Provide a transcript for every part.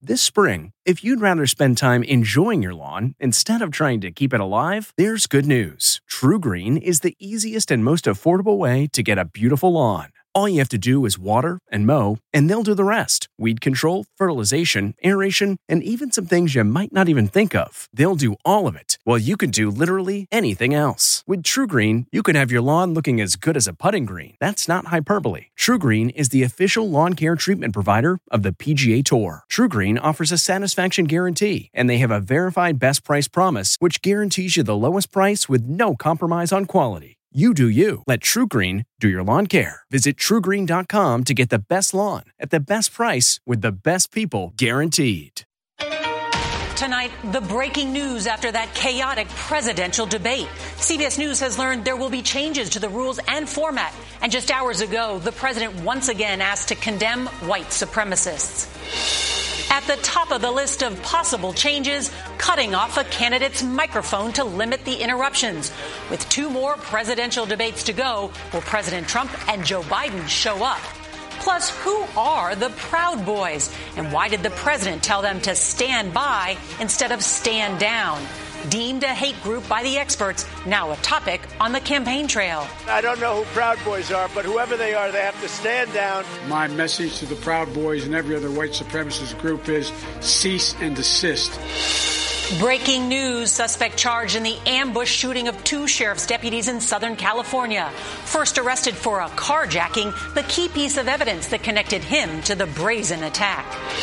This spring, if you'd rather spend time enjoying your lawn instead of trying to keep it alive, there's good news. TruGreen is the easiest and most affordable way to get a beautiful lawn. All you have to do is water and mow, and they'll do the rest. Weed control, fertilization, aeration, and even some things you might not even think of. They'll do all of it, while you can do literally anything else. With TruGreen, you can have your lawn looking as good as a putting green. That's not hyperbole. TruGreen is the official lawn care treatment provider of the PGA Tour. TruGreen offers a satisfaction guarantee, and they have a verified best price promise, which guarantees you the lowest price with no compromise on quality. You do you. Let TruGreen do your lawn care. Visit TruGreen.com to get the best lawn at the best price with the best people guaranteed. Tonight, the breaking news after that chaotic presidential debate. CBS News has learned there will be changes to the rules and format. And just hours ago, the president once again asked to condemn white supremacists. At the top of the list of possible changes, cutting off a candidate's microphone to limit the interruptions. With 2 more presidential debates to go, will President Trump and Joe Biden show up? Plus, who are the Proud Boys? And why did the president tell them to stand by instead of stand down? Deemed a hate group by the experts, now a topic on the campaign trail. I don't know who Proud Boys are, but whoever they are, they have to stand down. My message to the Proud Boys and every other white supremacist group is cease and desist. Breaking news, suspect charged in the ambush shooting of 2 sheriff's deputies in Southern California. First arrested for a carjacking, the key piece of evidence that connected him to the brazen attack.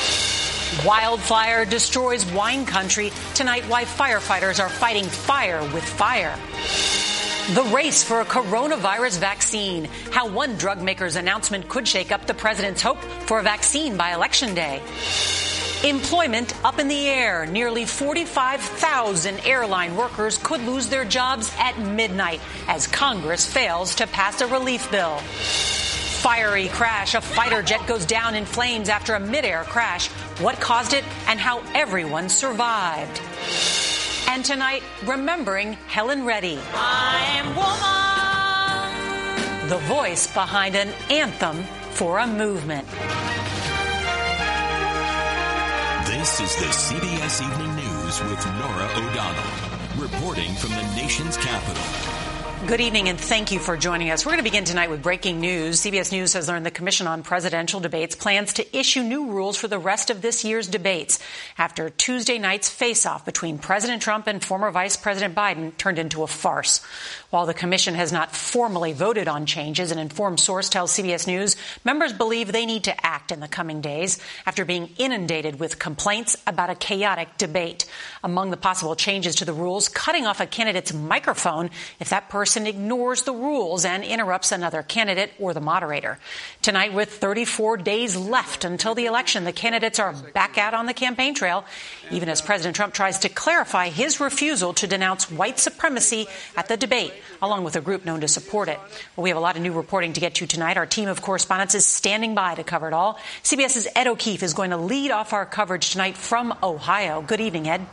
Wildfire destroys wine country. Tonight, why firefighters are fighting fire with fire. The race for a coronavirus vaccine. How one drug maker's announcement could shake up the president's hope for a vaccine by Election Day. Employment up in the air. Nearly 45,000 airline workers could lose their jobs at midnight as Congress fails to pass a relief bill. Fiery crash. A fighter jet goes down in flames after a midair crash. What caused it and how everyone survived. And tonight, remembering Helen Reddy. I'm woman. The voice behind an anthem for a movement. This is the CBS Evening News with Norah O'Donnell, reporting from the nation's capital. Good evening, and thank you for joining us. We're going to begin tonight with breaking news. CBS News has learned the Commission on Presidential Debates plans to issue new rules for the rest of this year's debates after Tuesday night's face-off between President Trump and former Vice President Biden turned into a farce. While the Commission has not formally voted on changes, an informed source tells CBS News members believe they need to act in the coming days after being inundated with complaints about a chaotic debate. Among the possible changes to the rules, cutting off a candidate's microphone if that person ignores the rules and interrupts another candidate or the moderator. Tonight, with 34 days left until the election, the candidates are back out on the campaign trail, even as President Trump tries to clarify his refusal to denounce white supremacy at the debate, along with a group known to support it. Well, we have a lot of new reporting to get to tonight. Our team of correspondents is standing by to cover it all. CBS's Ed O'Keefe is going to lead off our coverage tonight from Ohio. Good evening, Ed.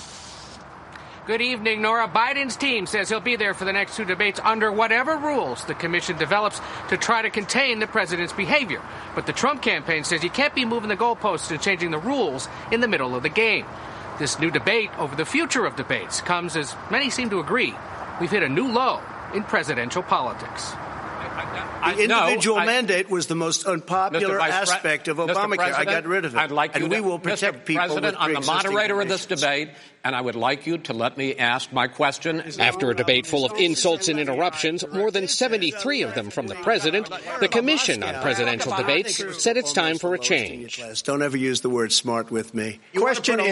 Good evening, Nora. Biden's team says he'll be there for the next 2 debates under whatever rules the commission develops to try to contain the president's behavior. But the Trump campaign says you can't be moving the goalposts and changing the rules in the middle of the game. This new debate over the future of debates comes as many seem to agree. We've hit a new low in presidential politics. The individual mandate was the most unpopular aspect of Obamacare. I got rid of it. I'd like you and we will protect people with President, I'm the moderator of this debate, and I would like you to let me ask my question. After a debate full of insults and interruptions, more than 73 of them from the president, the Commission on Presidential Debates said it's time for a change. Don't ever use the word smart with me. The question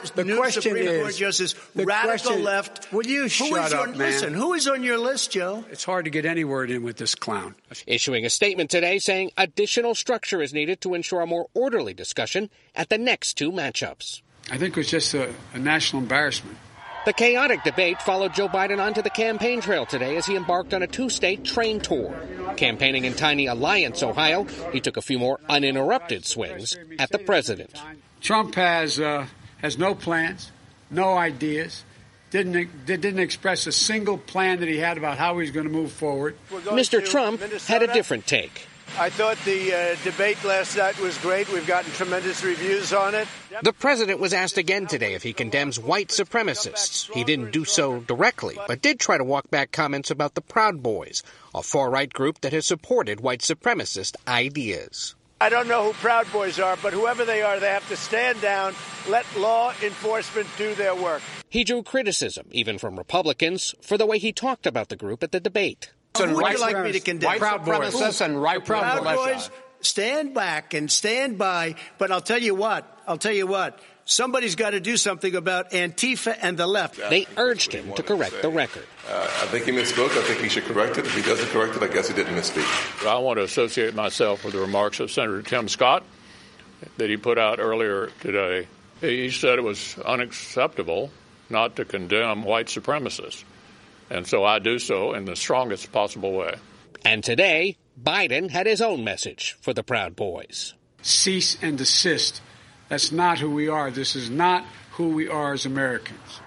is, radical left. Will you shut up, man? Listen, who is on your list, Joe? It's hard to get any word in with this clown. Issuing a statement today saying additional structure is needed to ensure a more orderly discussion at the next 2 matchups. I think it was just a national embarrassment. The chaotic debate followed Joe Biden onto the campaign trail today as he embarked on a 2-state train tour. Campaigning in tiny Alliance, Ohio, he took a few more uninterrupted swings at the president. Trump has no plans, no ideas. Didn't express a single plan that he had about how he's going to move forward. Mr. Trump had a different take. I thought the debate last night was great. We've gotten tremendous reviews on it. The president was asked again today if he condemns white supremacists. He didn't do so directly, but did try to walk back comments about the Proud Boys, a far-right group that has supported white supremacist ideas. I don't know who Proud Boys are, but whoever they are, they have to stand down, let law enforcement do their work. He drew criticism, even from Republicans, for the way he talked about the group at the debate. Who would you like me to condemn? White supremacists and right Proud Boys, stand back and stand by. But I'll tell you what. Somebody's got to do something about Antifa and the left. They urged him to correct the record. I think he misspoke. I think he should correct it. If he doesn't correct it, I guess he didn't misspeak. I want to associate myself with the remarks of Senator Tim Scott that he put out earlier today. He said it was unacceptable not to condemn white supremacists. And so I do so in the strongest possible way. And today, Biden had his own message for the Proud Boys. Cease and desist. That's not who we are. This is not who we are as Americans.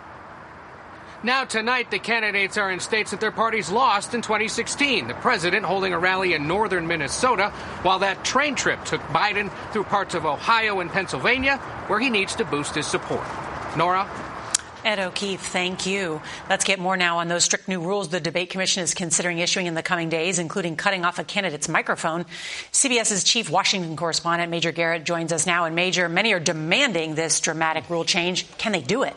Now tonight, the candidates are in states that their parties lost in 2016. The president holding a rally in northern Minnesota, while that train trip took Biden through parts of Ohio and Pennsylvania, where he needs to boost his support. Nora? Ed O'Keefe, thank you. Let's get more now on those strict new rules the Debate Commission is considering issuing in the coming days, including cutting off a candidate's microphone. CBS's chief Washington correspondent, Major Garrett, joins us now. And Major, many are demanding this dramatic rule change. Can they do it?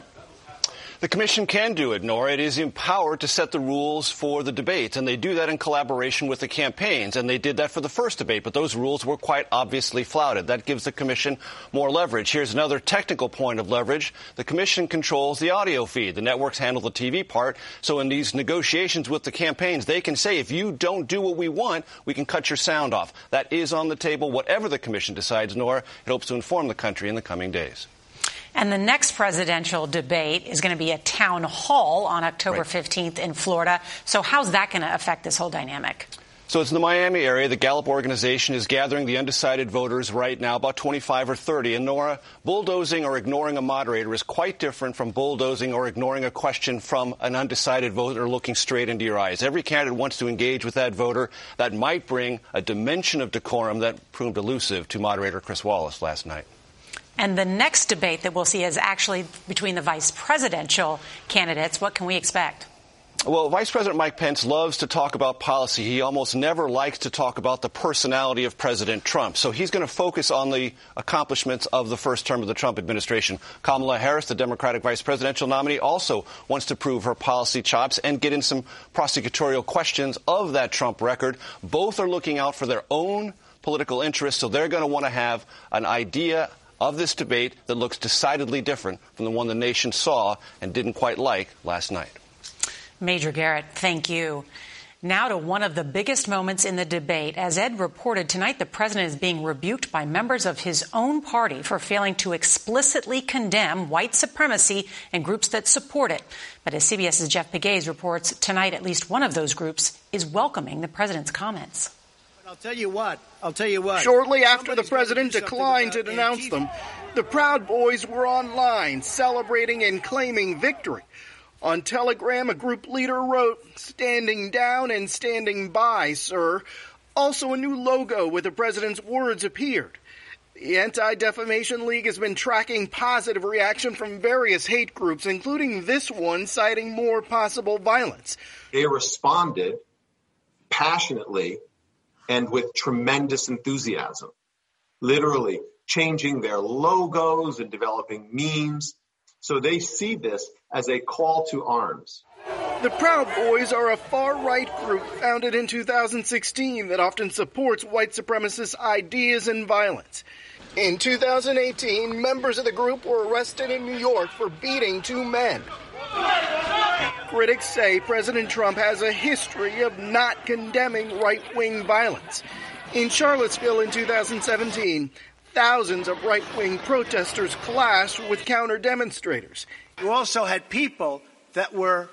The commission can do it, Nora. It is empowered to set the rules for the debates, and they do that in collaboration with the campaigns. And they did that for the first debate, but those rules were quite obviously flouted. That gives the commission more leverage. Here's another technical point of leverage. The commission controls the audio feed. The networks handle the TV part. So in these negotiations with the campaigns, they can say, if you don't do what we want, we can cut your sound off. That is on the table. Whatever the commission decides, Nora, it hopes to inform the country in the coming days. And the next presidential debate is going to be a town hall on October 15th in Florida. So how's that going to affect this whole dynamic? So it's in the Miami area. The Gallup organization is gathering the undecided voters right now, about 25 or 30. And Nora, bulldozing or ignoring a moderator is quite different from bulldozing or ignoring a question from an undecided voter looking straight into your eyes. Every candidate wants to engage with that voter. That might bring a dimension of decorum that proved elusive to moderator Chris Wallace last night. And the next debate that we'll see is actually between the vice presidential candidates. What can we expect? Well, Vice President Mike Pence loves to talk about policy. He almost never likes to talk about the personality of President Trump. So he's going to focus on the accomplishments of the first term of the Trump administration. Kamala Harris, the Democratic vice presidential nominee, also wants to prove her policy chops and get in some prosecutorial questions of that Trump record. Both are looking out for their own political interests, so they're going to want to have an idea of this debate that looks decidedly different from the one the nation saw and didn't quite like last night. Major Garrett, thank you. Now to one of the biggest moments in the debate. As Ed reported tonight, the president is being rebuked by members of his own party for failing to explicitly condemn white supremacy and groups that support it. But as CBS's Jeff Pegues reports, tonight at least one of those groups is welcoming the president's comments. I'll tell you what. Shortly after the president declined to denounce them, the Proud Boys were online celebrating and claiming victory. On Telegram, a group leader wrote, "Standing down and standing by, sir." Also, a new logo with the president's words appeared. The Anti-Defamation League has been tracking positive reaction from various hate groups, including this one citing more possible violence. They responded passionately and with tremendous enthusiasm, literally changing their logos and developing memes. So they see this as a call to arms. The Proud Boys are a far-right group founded in 2016 that often supports white supremacist ideas and violence. In 2018, members of the group were arrested in New York for beating two men. Critics say President Trump has a history of not condemning right-wing violence. In Charlottesville in 2017, thousands of right-wing protesters clashed with counter-demonstrators. You also had people that were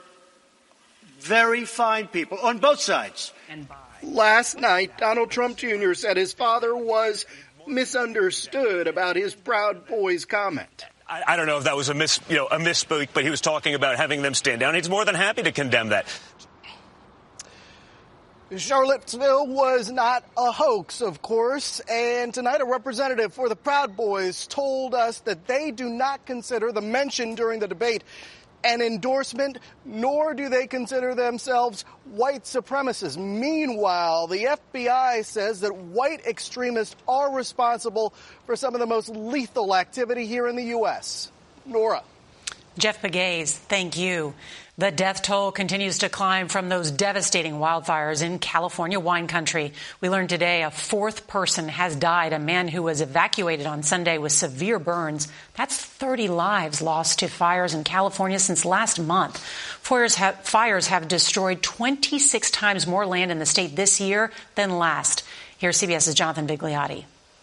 very fine people on both sides. Last night, Donald Trump Jr. said his father was misunderstood about his Proud Boys comment. I don't know if that was a misspeak, but he was talking about having them stand down. He's more than happy to condemn that. Charlottesville was not a hoax, of course, and tonight a representative for the Proud Boys told us that they do not consider the mention during the debate an endorsement, nor do they consider themselves white supremacists. Meanwhile, the FBI says that white extremists are responsible for some of the most lethal activity here in the U.S. Nora. Jeff Pegues, thank you. The death toll continues to climb from those devastating wildfires in California wine country. We learned today a fourth person has died, a man who was evacuated on Sunday with severe burns. That's 30 lives lost to fires in California since last month. Fires have destroyed 26 times more land in the state this year than last. Here's CBS's Jonathan Vigliotti.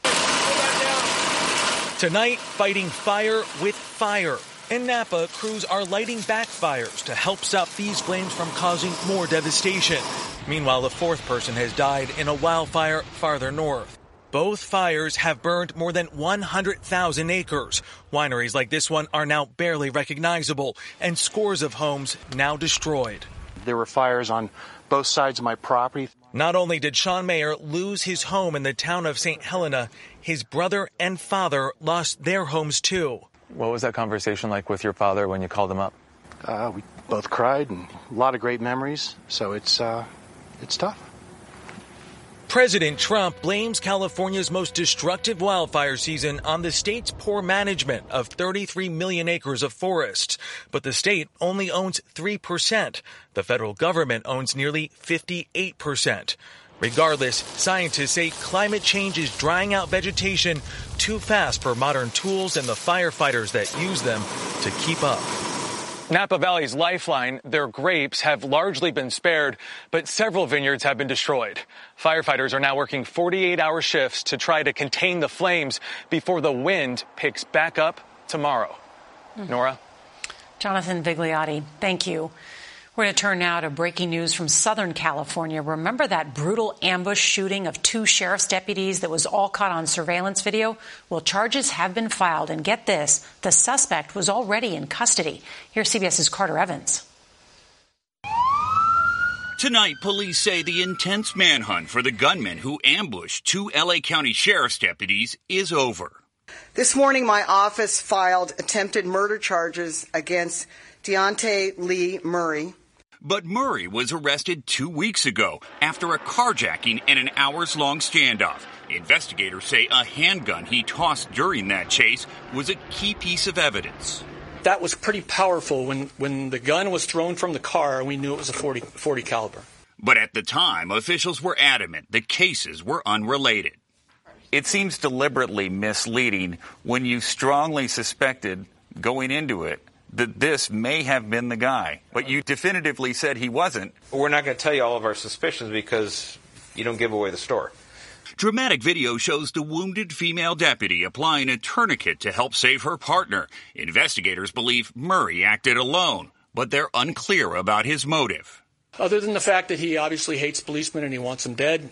Tonight, fighting fire with fire. In Napa, crews are lighting back fires to help stop these flames from causing more devastation. Meanwhile, a fourth person has died in a wildfire farther north. Both fires have burned more than 100,000 acres. Wineries like this one are now barely recognizable, and scores of homes now destroyed. There were fires on both sides of my property. Not only did Sean Mayer lose his home in the town of St. Helena, his brother and father lost their homes too. What was that conversation like with your father when you called him up? We both cried, and a lot of great memories, so it's tough. President Trump blames California's most destructive wildfire season on the state's poor management of 33 million acres of forests. But the state only owns 3%. The federal government owns nearly 58%. Regardless, scientists say climate change is drying out vegetation too fast for modern tools and the firefighters that use them to keep up. Napa Valley's lifeline, their grapes, have largely been spared, but several vineyards have been destroyed. Firefighters are now working 48-hour shifts to try to contain the flames before the wind picks back up tomorrow. Nora? Jonathan Vigliotti, thank you. We're going to turn now to breaking news from Southern California. Remember that brutal ambush shooting of 2 sheriff's deputies that was all caught on surveillance video? Well, charges have been filed. And get this, the suspect was already in custody. Here's CBS's Carter Evans. Tonight, police say the intense manhunt for the gunman who ambushed 2 L.A. County sheriff's deputies is over. This morning, my office filed attempted murder charges against Deontay Lee Murray. But Murray was arrested 2 weeks ago after a carjacking and an hours-long standoff. Investigators say a handgun he tossed during that chase was a key piece of evidence. That was pretty powerful. When the gun was thrown from the car, we knew it was a 40 caliber. But at the time, officials were adamant the cases were unrelated. It seems deliberately misleading when you strongly suspected going into it that this may have been the guy, but you definitively said he wasn't. We're not going to tell you all of our suspicions because you don't give away the story. Dramatic video shows the wounded female deputy applying a tourniquet to help save her partner. Investigators believe Murray acted alone, but they're unclear about his motive. Other than the fact that he obviously hates policemen and he wants them dead.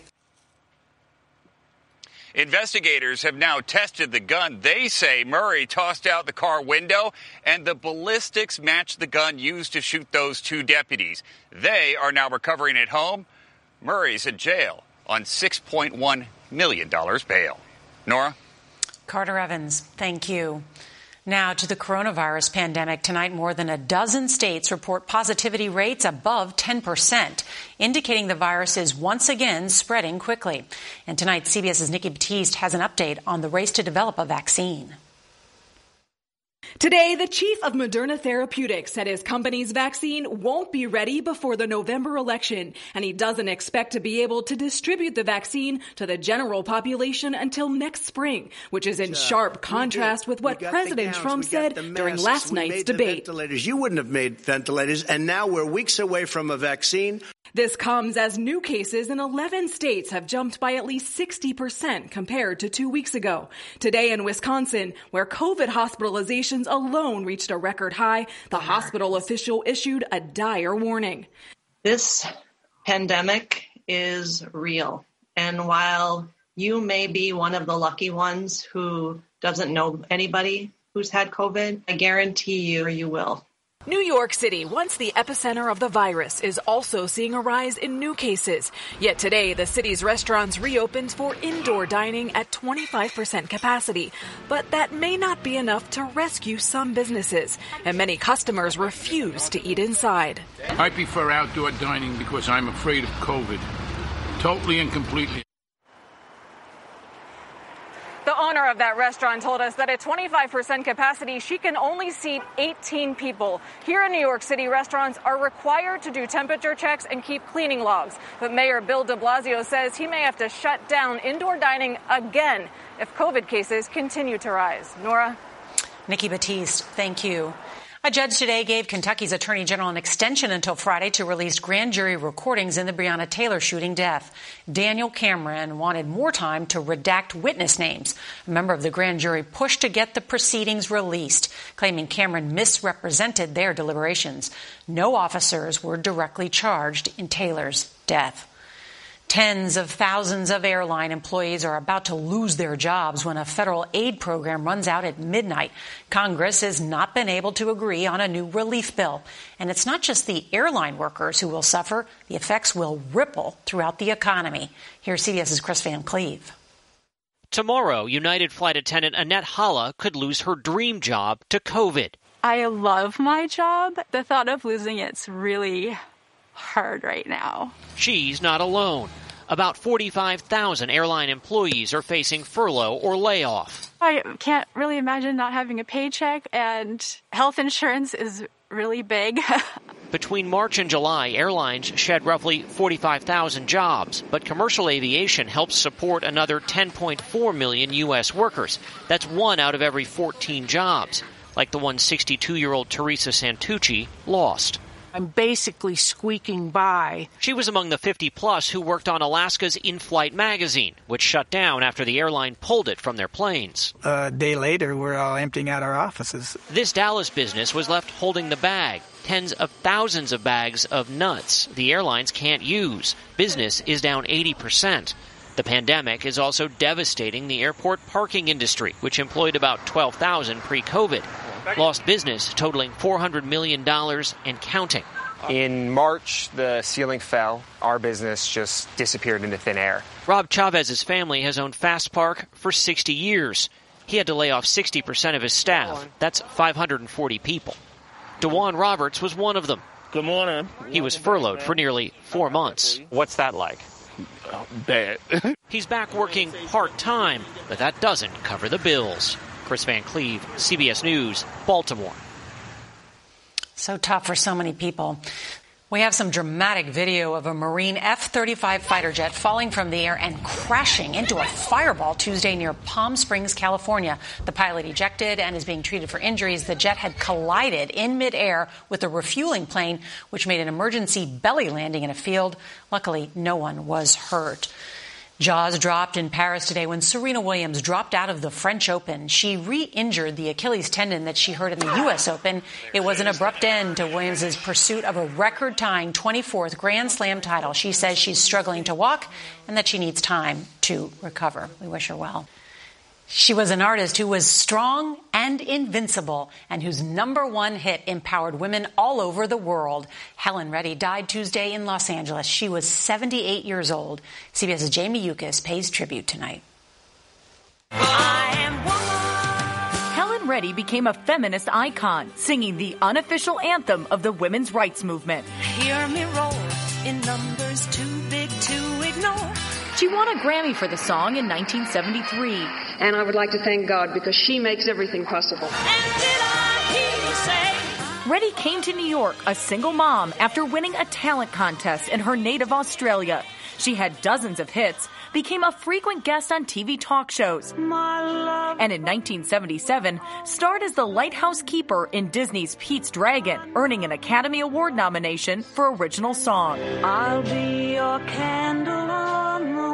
Investigators have now tested the gun they say Murray tossed out the car window, and the ballistics match the gun used to shoot those 2 deputies. They are now recovering at home. Murray's in jail on $6.1 million bail. Nora? Carter Evans, thank you. Now to the coronavirus pandemic. Tonight, more than a dozen states report positivity rates above 10%, indicating the virus is once again spreading quickly. And tonight, CBS's Nikki Batiste has an update on the race to develop a vaccine. Today, the chief of Moderna Therapeutics said his company's vaccine won't be ready before the November election, and he doesn't expect to be able to distribute the vaccine to the general population until next spring, which is in sharp contrast with what President Trump said during last night's debate. You wouldn't have made ventilators, and now we're weeks away from a vaccine. This comes as new cases in 11 states have jumped by at least 60% compared to 2 weeks ago. Today in Wisconsin, where COVID hospitalizations alone reached a record high, the hospital official issued a dire warning. This pandemic is real. And while you may be one of the lucky ones who doesn't know anybody who's had COVID, I guarantee you will. New York City, once the epicenter of the virus, is also seeing a rise in new cases. Yet today, the city's restaurants reopened for indoor dining at 25% capacity. But that may not be enough to rescue some businesses, and many customers refuse to eat inside. I prefer outdoor dining because I'm afraid of COVID. Totally and completely. The owner of that restaurant told us that at 25% capacity, she can only seat 18 people. Here in New York City, restaurants are required to do temperature checks and keep cleaning logs. But Mayor Bill de Blasio says he may have to shut down indoor dining again if COVID cases continue to rise. Nora? Nikki Batiste, thank you. A judge today gave Kentucky's Attorney General an extension until Friday to release grand jury recordings in the Breonna Taylor shooting death. Daniel Cameron wanted more time to redact witness names. A member of the grand jury pushed to get the proceedings released, claiming Cameron misrepresented their deliberations. No officers were directly charged in Taylor's death. Tens of thousands of airline employees are about to lose their jobs when a federal aid program runs out at midnight. Congress has not been able to agree on a new relief bill. And it's not just the airline workers who will suffer. The effects will ripple throughout the economy. Here's CBS's Chris Van Cleve. Tomorrow, United flight attendant Annette Halla could lose her dream job to COVID. I love my job. The thought of losing it's really hard right now. She's not alone. About 45,000 airline employees are facing furlough or layoff. I can't really imagine not having a paycheck, and health insurance is really big. Between March and July, airlines shed roughly 45,000 jobs, but commercial aviation helps support another 10.4 million U.S. workers. That's 1 out of every 14 jobs, like the one 62-year-old Teresa Santucci lost. I'm basically squeaking by. She was among the 50-plus who worked on Alaska's In-Flight magazine, which shut down after the airline pulled it from their planes. A day later, we're all emptying out our offices. This Dallas business was left holding the bag. Tens of thousands of bags of nuts the airlines can't use. Business is down 80%. The pandemic is also devastating the airport parking industry, which employed about 12,000 pre-COVID. Lost business totaling $400 million and counting. In March, the ceiling fell. Our business just disappeared into thin air. Rob Chavez's family has owned Fast Park for 60 years. He had to lay off 60% of his staff. That's 540 people. DeJuan Roberts was one of them. Good morning. He was furloughed for nearly 4 months. What's that like? Bad. He's back working part-time, but that doesn't cover the bills. Chris Van Cleve, CBS News, Baltimore. So tough for so many people. We have some dramatic video of a Marine F-35 fighter jet falling from the air and crashing into a fireball Tuesday near Palm Springs, California. The pilot ejected and is being treated for injuries. The jet had collided in midair with a refueling plane, which made an emergency belly landing in a field. Luckily, no one was hurt. Jaws dropped in Paris today when Serena Williams dropped out of the French Open. She re-injured the Achilles tendon that she hurt in the U.S. Open. It was an abrupt end to Williams' pursuit of a record-tying 24th Grand Slam title. She says she's struggling to walk and that she needs time to recover. We wish her well. She was an artist who was strong and invincible and whose #1 hit empowered women all over the world. Helen Reddy died Tuesday in Los Angeles. She was 78 years old. CBS's Jamie Yuccas pays tribute tonight. Helen Reddy became a feminist icon, singing the unofficial anthem of the women's rights movement. Hear me roar in numbers too big to ignore. She won a Grammy for the song in 1973. And I would like to thank God because she makes everything possible. Reddy came to New York a single mom after winning a talent contest in her native Australia. She had dozens of hits, became a frequent guest on TV talk shows, and in 1977 starred as the lighthouse keeper in Disney's Pete's Dragon, earning an Academy Award nomination for Original Song. I'll be your candle on the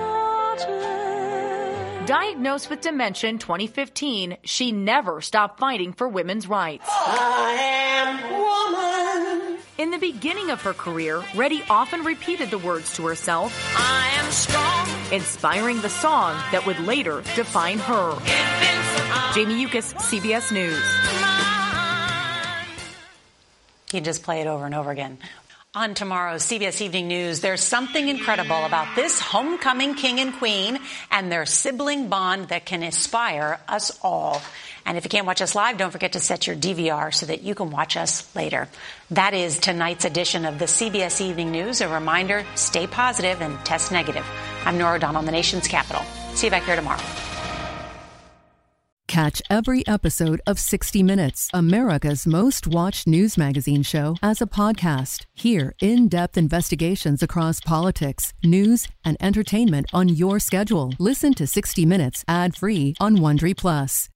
water. Diagnosed with dementia in 2015, she never stopped fighting for women's rights. I am woman. In the beginning of her career, Reddy often repeated the words to herself, I am strong, inspiring the song that would later define her. Jamie Yuccas, CBS News. can just play it over and over again. On tomorrow's CBS Evening News, there's something incredible about this homecoming king and queen and their sibling bond that can inspire us all. And if you can't watch us live, don't forget to set your DVR so that you can watch us later. That is tonight's edition of the CBS Evening News. A reminder, stay positive and test negative. I'm Norah O'Donnell in the nation's capital. See you back here tomorrow. Catch every episode of 60 Minutes, America's most watched news magazine show, as a podcast. Hear in-depth investigations across politics, news, and entertainment on your schedule. Listen to 60 Minutes ad-free on Wondery Plus.